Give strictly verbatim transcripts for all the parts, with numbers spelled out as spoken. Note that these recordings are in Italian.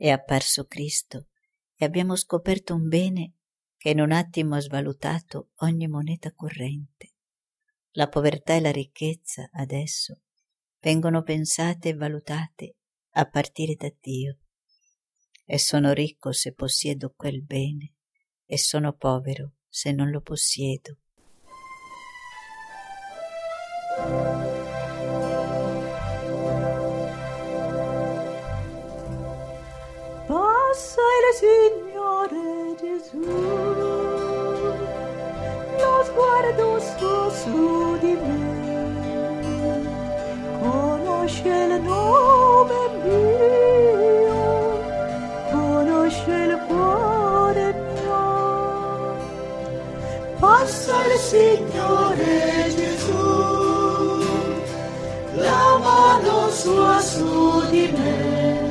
è apparso Cristo e abbiamo scoperto un bene che in un attimo ha svalutato ogni moneta corrente. La povertà e la ricchezza adesso vengono pensate e valutate a partire da Dio. E sono ricco se possiedo quel bene, e sono povero se non lo possiedo. Passa il Signore Gesù, lo sguardo suo su di me, conosce il nome mio, conosce il cuore mio. Passa il Signore Gesù, la mano sua su di me,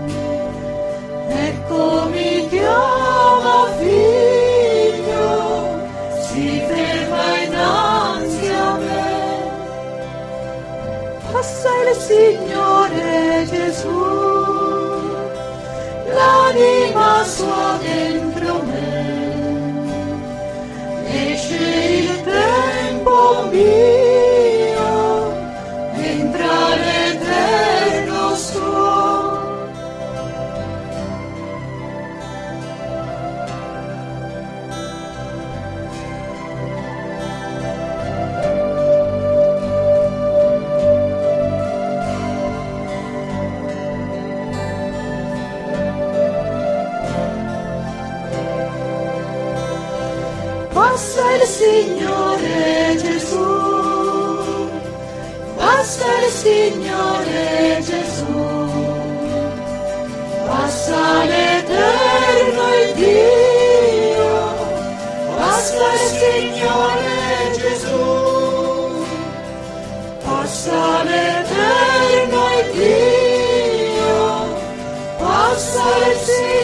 ecco mi chiama figlio, si ferma innanzi a me. Passa il Signore Gesù, l'anima sua dentro me, esce il tempo mio, entra l'eterno suo. Passa il Signore Gesù, passa il Signore Gesù, passa l'eterno Dio, passa il Signore Gesù, passa l'eterno Dio, passa il Signore.